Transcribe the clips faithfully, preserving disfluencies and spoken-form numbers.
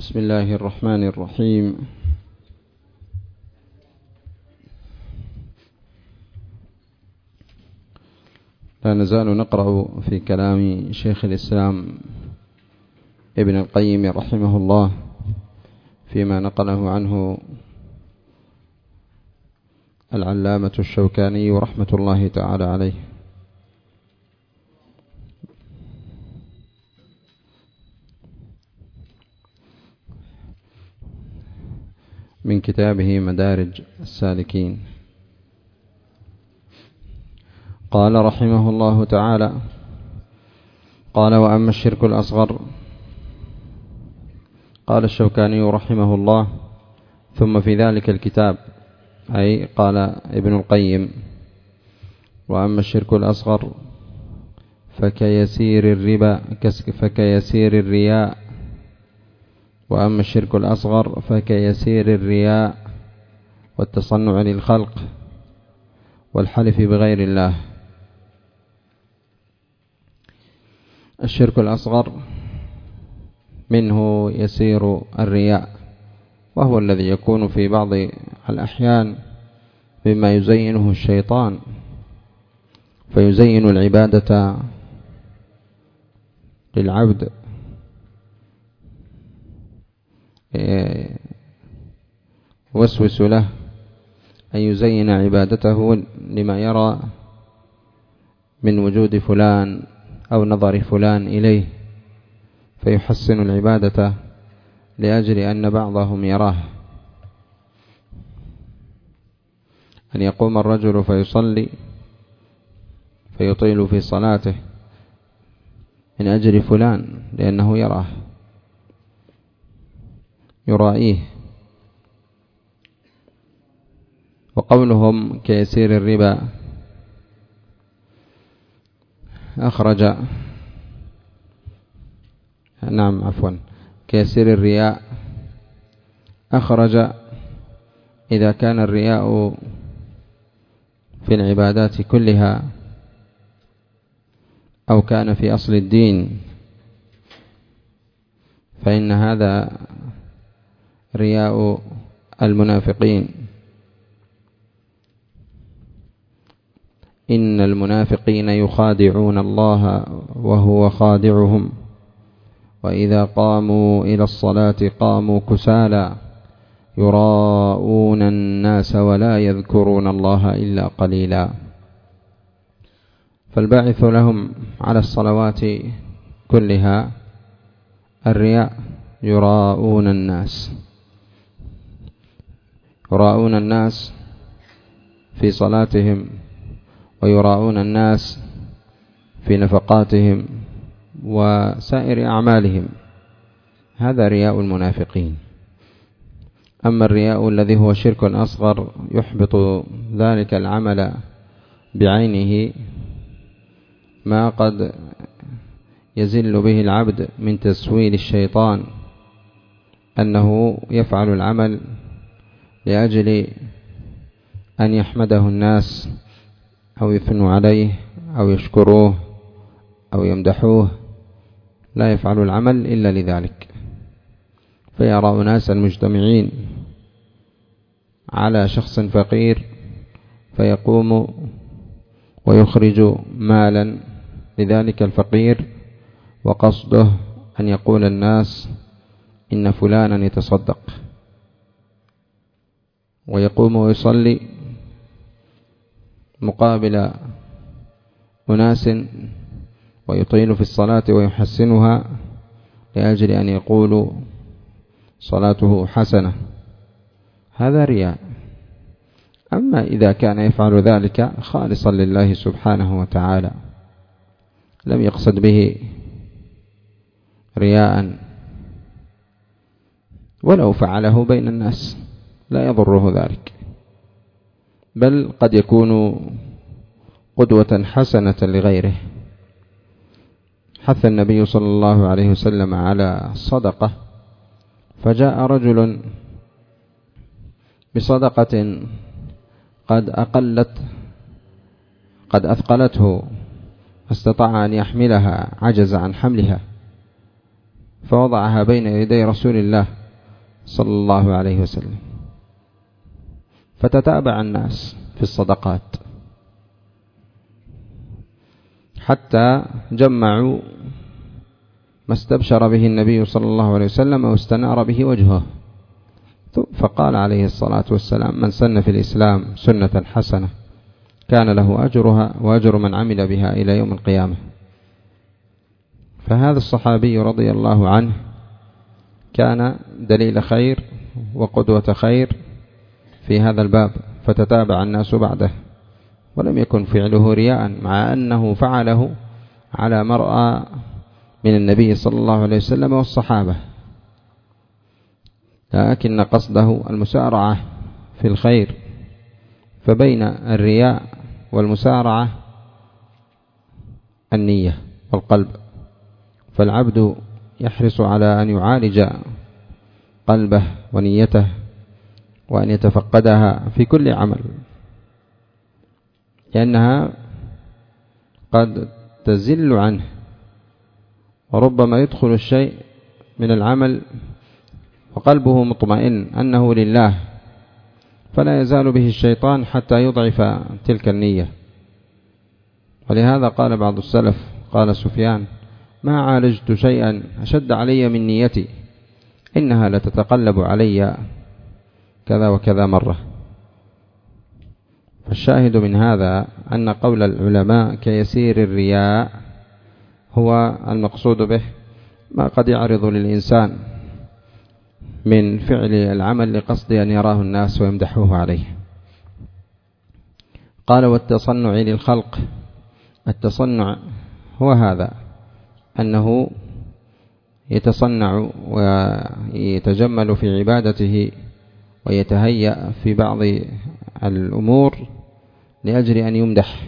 بسم الله الرحمن الرحيم. لا نزال نقرأ في كلام شيخ الإسلام ابن القيم رحمه الله فيما نقله عنه العلامة الشوكاني رحمة الله تعالى عليه من كتابه مدارج السالكين. قال رحمه الله تعالى: قال: وأما الشرك الأصغر. قال الشوكاني رحمه الله: ثم في ذلك الكتاب، أي قال ابن القيم: وأما الشرك الأصغر فكيسير الربا فكيسير الرياء وأما الشرك الأصغر فكيسير الرياء والتصنع للخلق والحلف بغير الله. الشرك الأصغر منه يسير الرياء، وهو الذي يكون في بعض الأحيان مما يزينه الشيطان، فيزين العبادة للعبد، وسوس له أن يزين عبادته لما يرى من وجود فلان أو نظر فلان إليه، فيحسن العبادة لأجل أن بعضهم يراه. أن يقوم الرجل فيصلي فيطيل في صلاته من أجل فلان لأنه يراه يرائيه. وقولهم كيسير الربا أخرج نعم عفوا كيسير الرياء أخرج إذا كان الرياء في العبادات كلها أو كان في أصل الدين، فإن هذا رياء المنافقين. إن المنافقين يخادعون الله وهو خادعهم وإذا قاموا إلى الصلاة قاموا كسالى يراءون الناس ولا يذكرون الله إلا قليلا. فالباعث لهم على الصلوات كلها الرياء، يراءون الناس يراءون الناس في صلاتهم، ويراءون الناس في نفقاتهم وسائر أعمالهم. هذا رياء المنافقين. أما الرياء الذي هو شرك أصغر يحبط ذلك العمل بعينه، ما قد يزل به العبد من تسويل الشيطان، أنه يفعل العمل لأجل أن يحمده الناس أو يثنوا عليه أو يشكروه أو يمدحوه، لا يفعل العمل إلا لذلك. فيرى ناسا مجتمعين على شخص فقير فيقوم ويخرج مالا لذلك الفقير، وقصده أن يقول الناس إن فلانا يتصدق، ويقوم ويصلي مقابل أناس ويطيل في الصلاة ويحسنها لأجل أن يقولوا صلاته حسنة. هذا رياء. أما إذا كان يفعل ذلك خالصا لله سبحانه وتعالى، لم يقصد به رياء، ولو فعله بين الناس لا يضره ذلك، بل قد يكون قدوة حسنة لغيره. حث النبي صلى الله عليه وسلم على الصدقة، فجاء رجل بصدقة قد أقلت قد أثقلته فاستطاع أن يحملها، عجز عن حملها، فوضعها بين يدي رسول الله صلى الله عليه وسلم، فتتابع الناس في الصدقات حتى جمعوا ما استبشر به النبي صلى الله عليه وسلم واستنار به وجهه. فقال عليه الصلاة والسلام: من سن في الإسلام سنة حسنة كان له أجرها وأجر من عمل بها إلى يوم القيامة. فهذا الصحابي رضي الله عنه كان دليل خير وقدوة خير في هذا الباب، فتتابع الناس بعده، ولم يكن فعله رياء، مع أنه فعله على مرأى من النبي صلى الله عليه وسلم والصحابة، لكن قصده المسارعة في الخير. فبين الرياء والمسارعة النية والقلب، فالعبد يحرص على أن يعالج قلبه ونيته وأن يتفقدها في كل عمل، لأنها قد تزل عنه، وربما يدخل الشيء من العمل وقلبه مطمئن أنه لله، فلا يزال به الشيطان حتى يضعف تلك النية. ولهذا قال بعض السلف، قال سفيان: ما عالجت شيئا أشد علي من نيتي، إنها لتتقلب علي كذا وكذا مرة. فالشاهد من هذا أن قول العلماء كيسير الرياء هو المقصود به ما قد يعرض للإنسان من فعل العمل لقصد أن يراه الناس ويمدحوه عليه. قال: والتصنع للخلق. التصنع هو هذا، أنه يتصنع ويتجمل في عبادته ويتهيأ في بعض الأمور لأجل أن يمدح،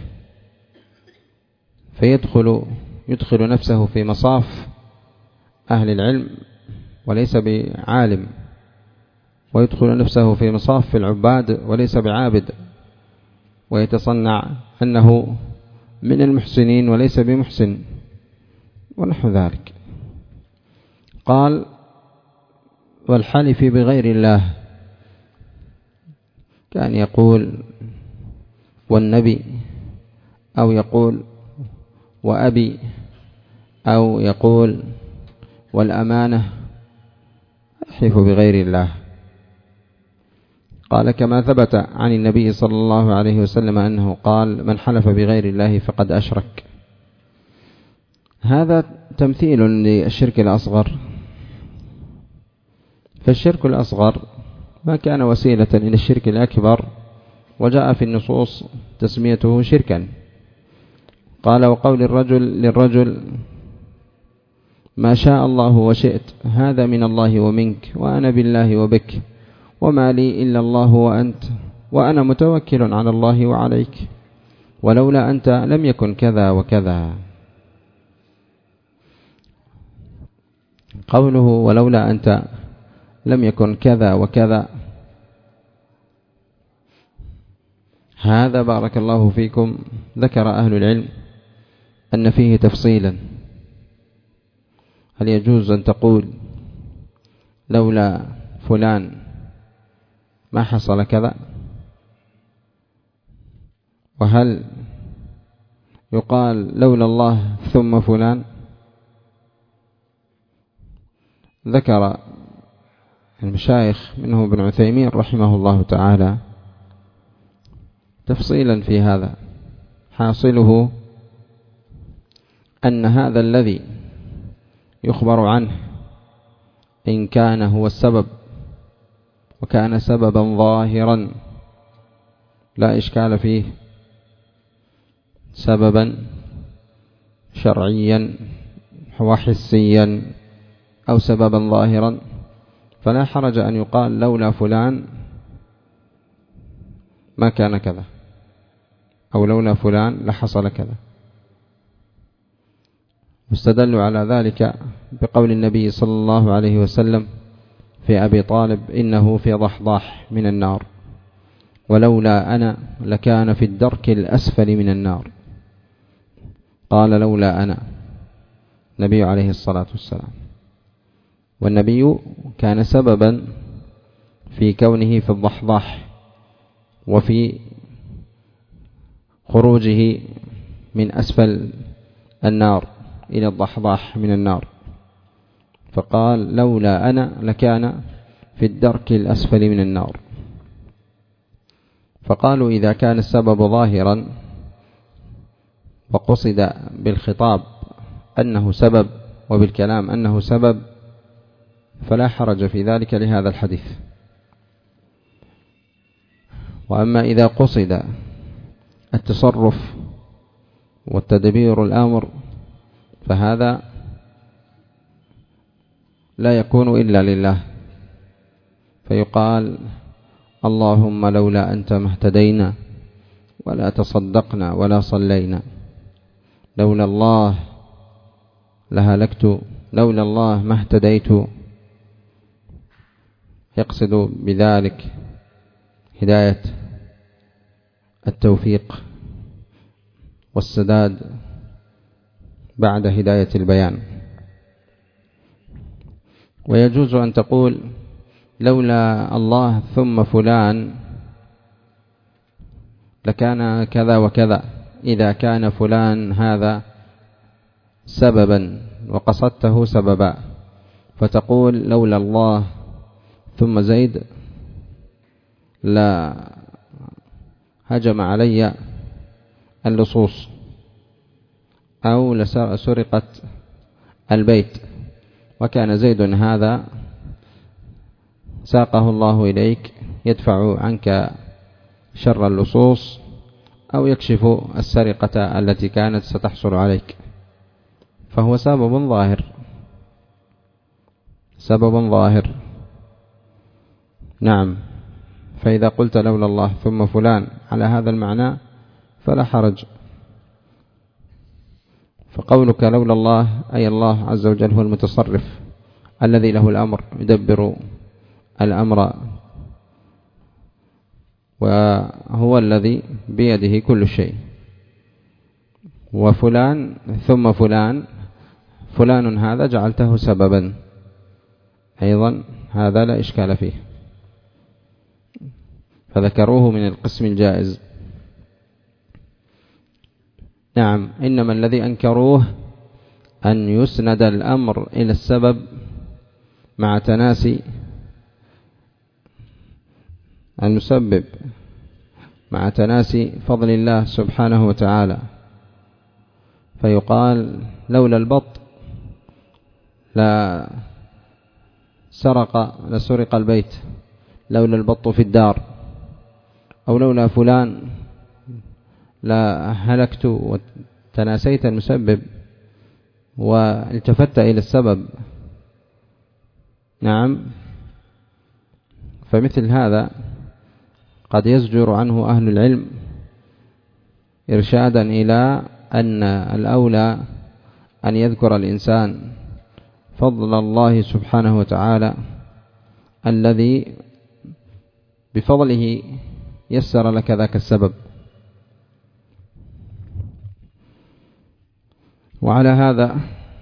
فيدخل يدخل نفسه في مصاف أهل العلم وليس بعالم، ويدخل نفسه في مصاف العباد وليس بعابد، ويتصنع أنه من المحسنين وليس بمحسن ونحو ذلك. قال: والحلف بغير الله، كان يقول والنبي، أو يقول وأبي، أو يقول والأمانة، يحلف بغير الله. قال: كما ثبت عن النبي صلى الله عليه وسلم أنه قال: من حلف بغير الله فقد أشرك. هذا تمثيل للشرك الأصغر. فالشرك الأصغر ما كان وسيلة إلى الشرك الأكبر، وجاء في النصوص تسميته شركا. قال: وقول الرجل للرجل ما شاء الله وشئت، هذا من الله ومنك، وأنا بالله وبك، وما لي إلا الله وأنت، وأنا متوكل على الله وعليك، ولولا أنت لم يكن كذا وكذا. قوله ولولا أنت لم يكن كذا وكذا، هذا بارك الله فيكم ذكر أهل العلم أن فيه تفصيلا. هل يجوز أن تقول لولا فلان ما حصل كذا؟ وهل يقال لولا الله ثم فلان؟ ذكر المشايخ منه ابن عثيمين رحمه الله تعالى تفصيلا في هذا، حاصله أن هذا الذي يخبر عنه إن كان هو السبب وكان سببا ظاهرا لا إشكال فيه، سببا شرعيا وحسيا أو سببا ظاهرا، فلا حرج أن يقال لولا فلان ما كان كذا، أو لولا فلان لحصل كذا. واستدلوا على ذلك بقول النبي صلى الله عليه وسلم في أبي طالب: إنه في ضحضاح من النار، ولولا أنا لكان في الدرك الأسفل من النار. قال لولا أنا، النبي عليه الصلاة والسلام. والنبي كان سببا في كونه في الضحضاح وفي خروجه من أسفل النار إلى الضحضاح من النار، فقال لولا أنا لكان في الدرك الأسفل من النار. فقالوا إذا كان السبب ظاهرا وقصد بالخطاب أنه سبب وبالكلام أنه سبب فلا حرج في ذلك لهذا الحديث. وأما إذا قصد التصرف والتدبير الأمر فهذا لا يكون إلا لله، فيقال اللهم لولا أنت ما اهتدينا ولا تصدقنا ولا صلينا، لولا الله لهلكت، لولا الله ما اهتديت. يقصد بذلك هداية التوفيق والسداد بعد هداية البيان. ويجوز أن تقول لولا الله ثم فلان لكان كذا وكذا، إذا كان فلان هذا سببا وقصدته سببا، فتقول لولا الله ثم زيد لا هجم علي اللصوص أو لسرقت البيت، وكان زيد هذا ساقه الله إليك يدفع عنك شر اللصوص أو يكشف السرقة التي كانت ستحصل عليك، فهو سبب ظاهر، سبب ظاهر. نعم، فإذا قلت لولا الله ثم فلان على هذا المعنى فلا حرج. فقولك لولا الله أي الله عز وجل هو المتصرف الذي له الأمر، يدبر الأمر، وهو الذي بيده كل شيء. وفلان ثم فلان، فلان هذا جعلته سببا أيضا، هذا لا إشكال فيه، فذكروه من القسم الجائز. نعم، إنما الذي أنكروه أن يسند الأمر إلى السبب مع تناسي المسبب، مع تناسي فضل الله سبحانه وتعالى، فيقال لولا البط لا سرق لسرق البيت، لولا البط في الدار، أو لولا فلان لا هلكت، وتناسيت المسبب والتفت إلى السبب. نعم، فمثل هذا قد يزجر عنه أهل العلم إرشادا إلى أن الأولى أن يذكر الإنسان فضل الله سبحانه وتعالى الذي بفضله يسر لك ذاك السبب. وعلى هذا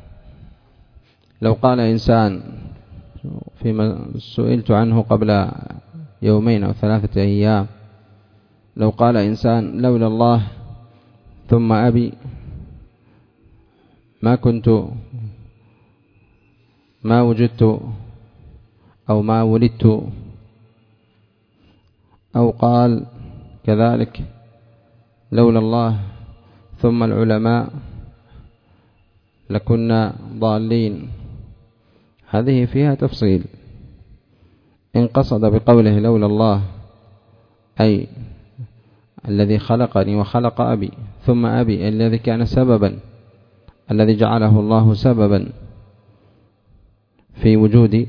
لو قال إنسان فيما سئلت عنه قبل يومين أو ثلاثة أيام، لو قال إنسان لولا الله ثم أبي ما كنت ما وجدت أو ما ولدت، أو قال كذلك لولا الله ثم العلماء لكنا ضالين، هذه فيها تفصيل. إن قصد بقوله لولا الله أي الذي خلقني وخلق أبي، ثم أبي الذي كان سببا، الذي جعله الله سببا في وجودي،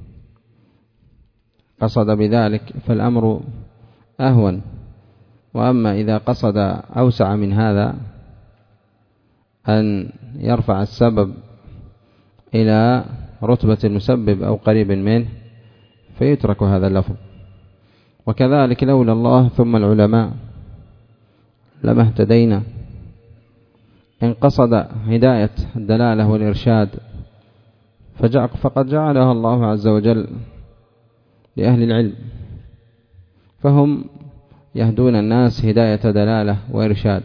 قصد بذلك فالأمر أهون. وأما إذا قصد أوسع من هذا أن يرفع السبب إلى رتبة المسبب أو قريب منه فيترك هذا اللفظ. وكذلك لولا الله ثم العلماء لما اهتدينا، إن قصد هداية الدلالة والإرشاد فقد جعلها الله عز وجل لأهل العلم، فهم يهدون الناس هداية دلالة وإرشاد.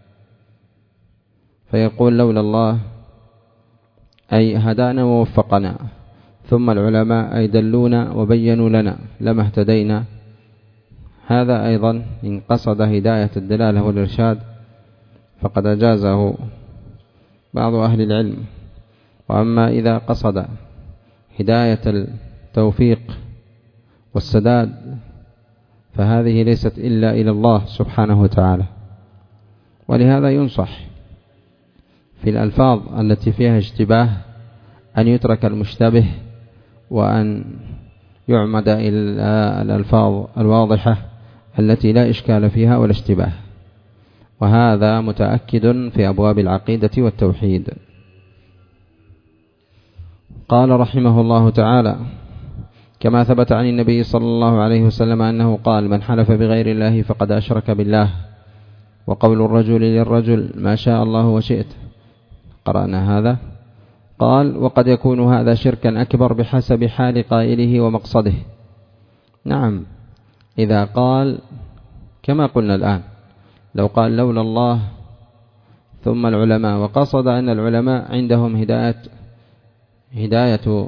فيقول لولا الله أي هدانا ووفقنا، ثم العلماء أي دلونا وبينوا لنا لما اهتدينا. هذا أيضا إن قصد هداية الدلالة والإرشاد فقد أجازه بعض أهل العلم. وأما إذا قصد هداية التوفيق والسداد فهذه ليست إلا إلى الله سبحانه وتعالى. ولهذا ينصح في الألفاظ التي فيها اشتباه أن يترك المشتبه وأن يعمد إلى الألفاظ الواضحة التي لا إشكال فيها ولا اشتباه، وهذا متأكد في أبواب العقيدة والتوحيد. قال رحمه الله تعالى: كما ثبت عن النبي صلى الله عليه وسلم أنه قال: من حلف بغير الله فقد أشرك بالله. وقول الرجل للرجل ما شاء الله وشئت، قرأنا هذا. قال: وقد يكون هذا شركا أكبر بحسب حال قائله ومقصده. نعم، إذا قال كما قلنا الآن، لو قال لولا الله ثم العلماء، وقصد أن العلماء عندهم هداية هداية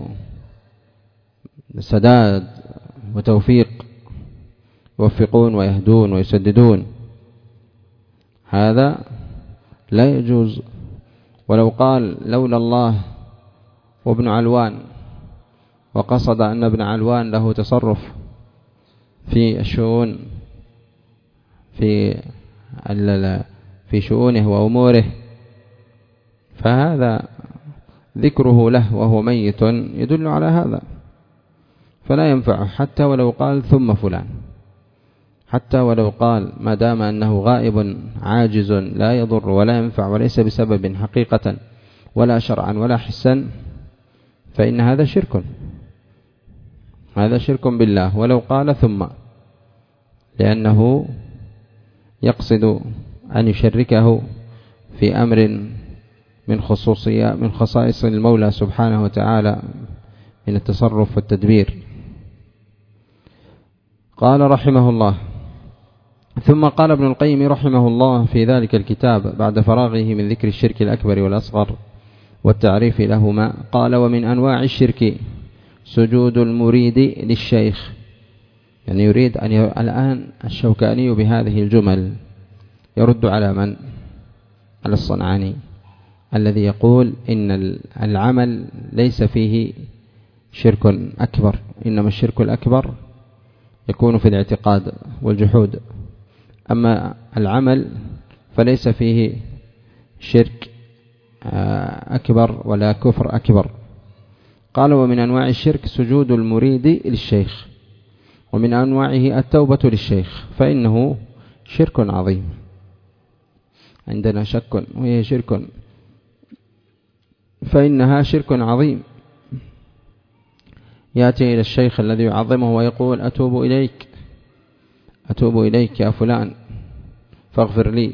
سداد وتوفيق، يوفقون ويهدون ويسددون، هذا لا يجوز. ولو قال لولا الله وابن علوان، وقصد أن ابن علوان له تصرف في الشؤون في في شؤونه وأموره، فهذا ذكره له وهو ميت يدل على هذا، فلا ينفع حتى ولو قال ثم فلان، حتى ولو قال ما دام أنه غائب عاجز لا يضر ولا ينفع وليس بسبب حقيقة ولا شرعا ولا حسا، فإن هذا شرك، هذا شرك بالله ولو قال ثم، لأنه يقصد أن يشركه في أمر من خصوصية من خصائص المولى سبحانه وتعالى من التصرف والتدبير. قال رحمه الله: ثم قال ابن القيم رحمه الله في ذلك الكتاب بعد فراغه من ذكر الشرك الأكبر والأصغر والتعريف لهما، قال: ومن أنواع الشرك سجود المريد للشيخ. يعني يريد أن ي... الآن الشوكاني بهذه الجمل يرد على من؟ على الصنعاني الذي يقول إن العمل ليس فيه شرك أكبر، إنما الشرك الأكبر يكون في الاعتقاد والجحود، أما العمل فليس فيه شرك أكبر ولا كفر أكبر. قال: ومن أنواع الشرك سجود المريد للشيخ، ومن أنواعه التوبة للشيخ، فإنه شرك عظيم. عندنا شك وهي شرك، فإنها شرك عظيم. يأتي إلى الشيخ الذي يعظمه ويقول: أتوب إليك أتوب إليك يا فلان فاغفر لي.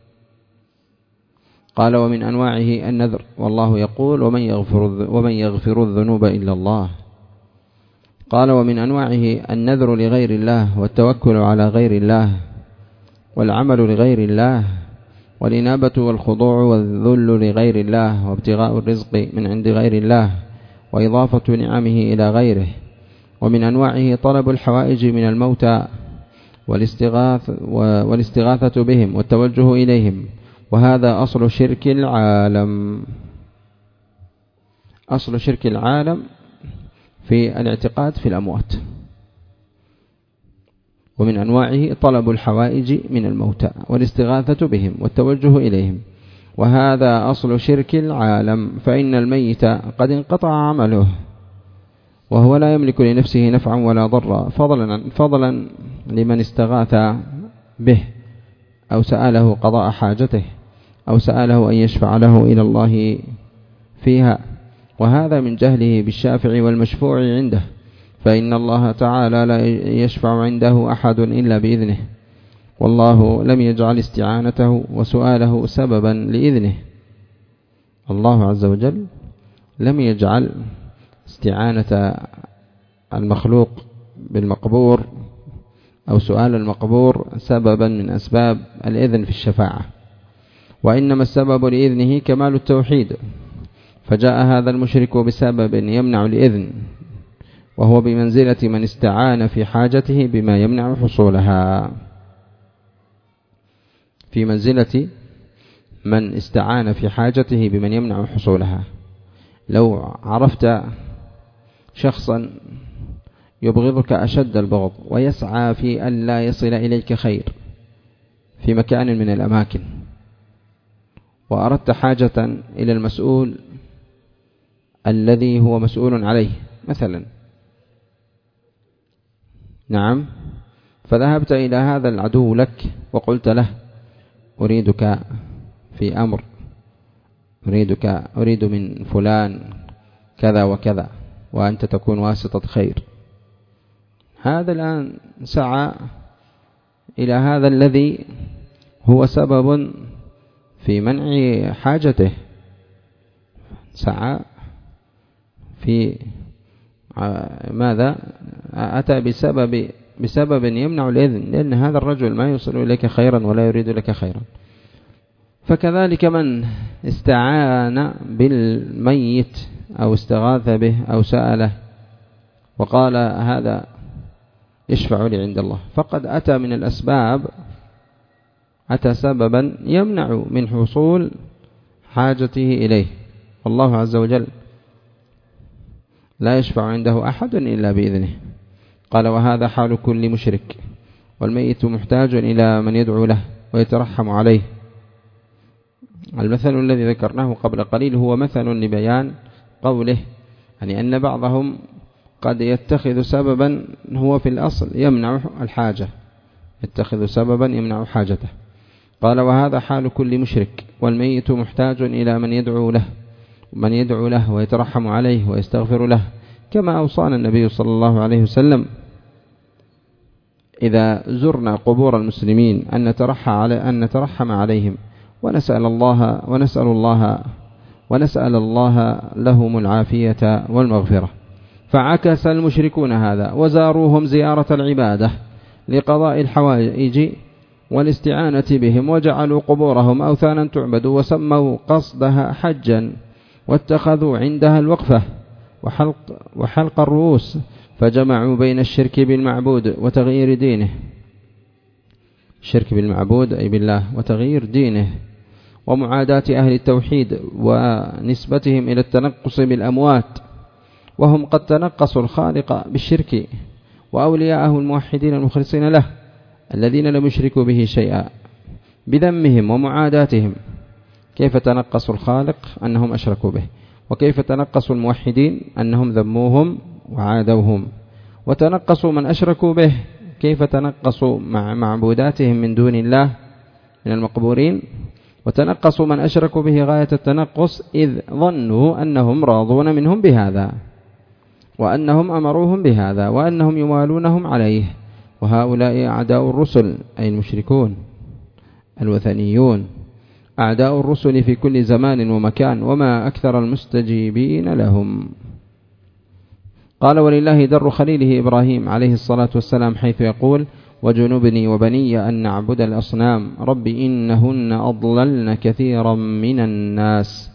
قال: ومن أنواعه النذر، والله يقول: ومن يغفر, ومن يغفر الذنوب إلا الله. قال: ومن أنواعه النذر لغير الله، والتوكل على غير الله، والعمل لغير الله، والإنابة والخضوع والذل لغير الله، وابتغاء الرزق من عند غير الله، وإضافة نعمه إلى غيره. ومن أنواعه طلب الحوائج من الموتى والاستغاث والاستغاثة بهم والتوجه إليهم، وهذا أصل شرك العالم. أصل شرك العالم في الاعتقاد في الأموات. ومن أنواعه طلب الحوائج من الموتى والاستغاثة بهم والتوجه إليهم، وهذا أصل شرك العالم، فإن الميت قد انقطع عمله وهو لا يملك لنفسه نفعا ولا ضرا، فضلا, فضلا لمن استغاث به أو سأله قضاء حاجته أو سأله أن يشفع له إلى الله فيها، وهذا من جهله بالشافع والمشفوع عنده، فإن الله تعالى لا يشفع عنده أحد إلا بإذنه، والله لم يجعل استعانته وسؤاله سببا لإذنه. الله عز وجل لم يجعل استعانة المخلوق بالمقبور أو سؤال المقبور سببا من أسباب الإذن في الشفاعة، وإنما السبب لإذنه كمال التوحيد، فجاء هذا المشرك بسبب يمنع الإذن، وهو بمنزلة من استعان في حاجته بما يمنع حصولها، في منزلة من استعان في حاجته بمن يمنع حصولها. لو عرفت شخصا يبغضك أشد البغض ويسعى في أن لا يصل إليك خير في مكان من الأماكن، وأردت حاجة إلى المسؤول الذي هو مسؤول عليه مثلا، نعم، فذهبت إلى هذا العدو لك وقلت له أريدك في أمر، أريدك أريد من فلان كذا وكذا، وأنت تكون واسطة خير. هذا الآن سعى إلى هذا الذي هو سبب في منع حاجته، سعى في ماذا؟ أتى بسبب بسبب يمنع الإذن، لأن هذا الرجل ما يوصل إليك خيرا ولا يريد لك خيرا. فكذلك من استعان بالميت أو استغاث به أو سأله وقال هذا يشفع لي عند الله، فقد أتى من الأسباب، أتى سببا يمنع من حصول حاجته إليه. والله عز وجل لا يشفع عنده أحد إلا بإذنه. قال وهذا حال كل مشرك، والميت محتاج إلى من يدعو له ويترحم عليه. المثل الذي ذكرناه قبل قليل هو مثل لبيان قوله، يعني أن بعضهم قد يتخذ سببا هو في الأصل يمنع الحاجة، يتخذ سببا يمنع حاجته. قال وهذا حال كل مشرك، والميت محتاج إلى من يدعو له من يدعو له ويترحم عليه ويستغفر له، كما أوصانا النبي صلى الله عليه وسلم إذا زرنا قبور المسلمين أن نترحم على أن نترحم عليهم ونسأل الله ونسأل الله ونسأل الله لهم العافية والمغفرة. فعكس المشركون هذا وزاروهم زيارة العبادة لقضاء الحوائج والاستعانة بهم، وجعلوا قبورهم أوثانا تعبد، وسموا قصدها حجا، واتخذوا عندها الوقفة وحلق, وحلق الرؤوس، فجمعوا بين الشرك بالمعبود وتغيير دينه، الشرك بالمعبود أي بالله وتغيير دينه، ومعاداة أهل التوحيد ونسبتهم إلى التنقص بالأموات، وهم قد تنقصوا الخالق بالشرك، وأولياءه الموحدين المخلصين له الذين لم يشركوا به شيئا بذمهم ومعاداتهم. كيف تنقصوا الخالق أنهم أشركوا به، وكيف تنقصوا الموحدين أنهم ذموهم وعادوهم، وتنقصوا من أشركوا به، كيف تنقصوا مع معبوداتهم من دون الله من المقبورين، وتنقصوا من أشركوا به غاية التنقص، إذ ظنوا أنهم راضون منهم بهذا، وأنهم أمروهم بهذا، وأنهم يوالونهم عليه. وهؤلاء أعداء الرسل أي المشركون الوثنيون، أعداء الرسل في كل زمان ومكان، وما أكثر المستجيبين لهم. قال ولله در خليله إبراهيم عليه الصلاة والسلام حيث يقول وجنبني وبني أن نعبد الأصنام رب إنهن أضللن كثيرا من الناس.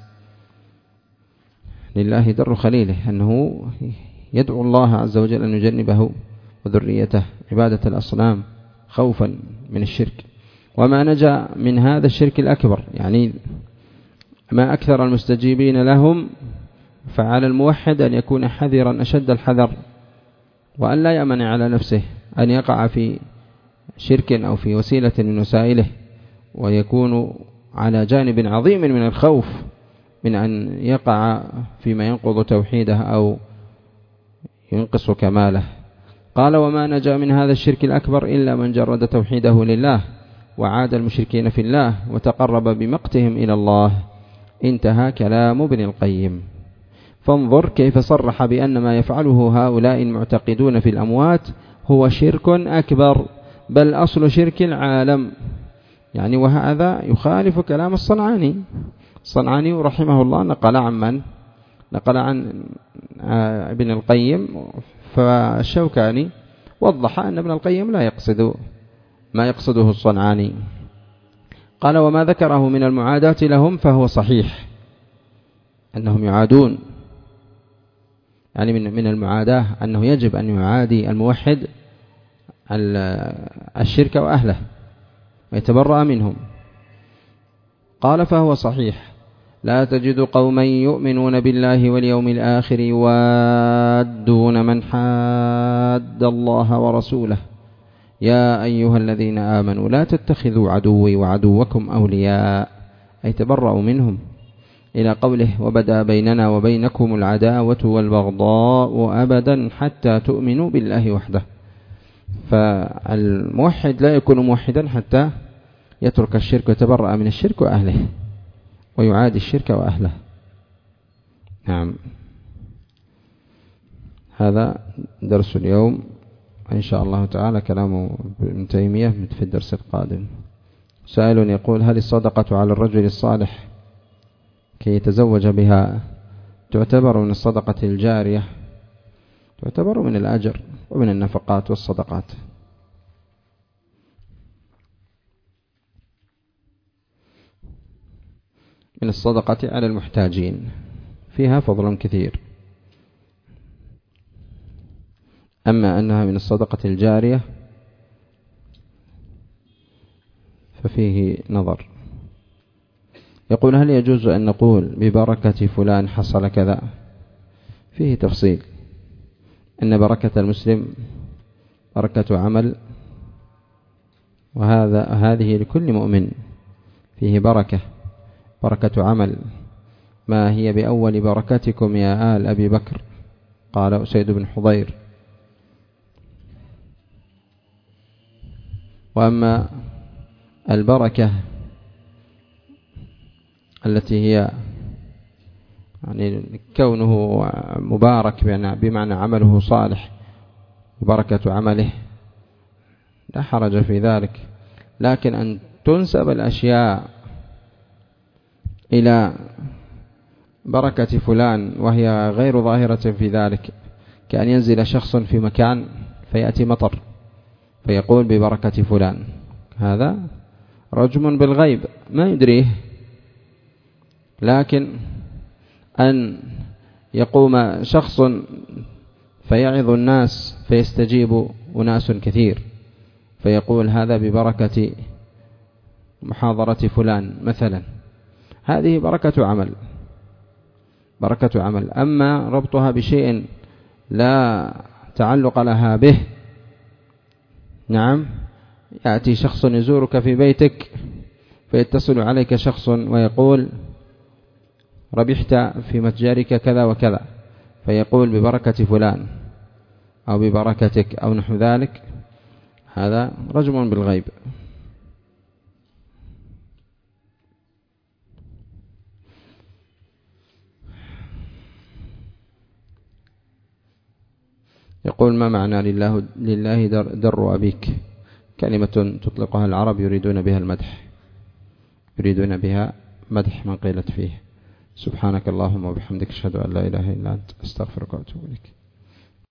لله در خليله أنه يدعو الله عز وجل أن يجنبه وذريته عبادة الأصنام خوفا من الشرك. وما نجا من هذا الشرك الأكبر، يعني ما أكثر المستجيبين لهم، فعلى الموحد أن يكون حذرا أشد الحذر، وأن لا يمنع على نفسه أن يقع في شرك أو في وسيلة من وسائله، ويكون على جانب عظيم من الخوف من أن يقع فيما ينقض توحيده أو ينقص كماله. قال وما نجا من هذا الشرك الأكبر إلا من جرد توحيده لله وعاد المشركين في الله وتقرب بمقتهم إلى الله. انتهى كلام ابن القيم. فانظر كيف صرح بأن ما يفعله هؤلاء المعتقدون في الأموات هو شرك أكبر، بل أصل شرك العالم. يعني وهذا يخالف كلام الصنعاني. الصنعاني رحمه الله نقل عن من؟ نقل عن ابن القيم، فالشوكاني وضح أن ابن القيم لا يقصد ما يقصده الصنعاني. قال: وما ذكره من المعاداة لهم فهو صحيح، أنهم يعادون، يعني من من المعاداة أنه يجب أن يعادي الموحد الشرك وأهله ويتبرأ منهم. قال: فهو صحيح: لا تجد قوما يؤمنون بالله واليوم الآخر يوادون من حاد الله ورسوله يا أيها الذين آمنوا لا تتخذوا عدوي وعدوكم أولياء، أي تبرأوا منهم، إلى قوله: وبدا بيننا وبينكم العداوة والبغضاء أبدا حتى تؤمنوا بالله وحده. فالموحد لا يكون موحدا حتى يترك الشرك ويتبرأ من الشرك وأهله ويعادي الشرك وأهله. نعم، هذا درس اليوم، إن شاء الله تعالى كلام ابن تيمية في الدرس القادم. سائل يقول: هل الصدقة على الرجل الصالح كي يتزوج بها تعتبر من الصدقة الجارية؟ تعتبر من الأجر ومن النفقات والصدقات. من الصدقة على المحتاجين، فيها فضل كثير. أما أنها من الصدقة الجارية ففيه نظر. يقول: هل يجوز أن نقول ببركة فلان حصل كذا؟ فيه تفصيل، أن بركة المسلم بركة عمل، وهذا هذه لكل مؤمن فيه بركة، بركة عمل. ما هي بأول بركتكم يا آل أبي بكر؟ قال أسيد بن حضير. وأما البركة التي هي يعني كونه مبارك بمعنى عمله صالح وبركة عمله، لا حرج في ذلك، لكن أن تنسب الأشياء إلى بركة فلان وهي غير ظاهرة في ذلك، كأن ينزل شخص في مكان فيأتي مطر فيقول ببركة فلان، هذا رجم بالغيب ما يدريه. لكن أن يقوم شخص فيعظ الناس فيستجيب أناس كثير فيقول هذا ببركة محاضرة فلان مثلا، هذه بركة عمل، بركة عمل. أما ربطها بشيء لا تعلق لها به، نعم، يأتي شخص يزورك في بيتك فيتصل عليك شخص ويقول ربحت في متجرك كذا وكذا، فيقول ببركة فلان أو ببركتك أو نحو ذلك، هذا رجم بالغيب. يقول: ما معنى لله, لله در, در أبيك؟ كلمة تطلقها العرب يريدون بها المدح، يريدون بها مدح من قيلت فيه. سبحانك اللهم وبحمدك، أشهد أن لا إله إلا أنت، أستغفرك وأتوب إليك.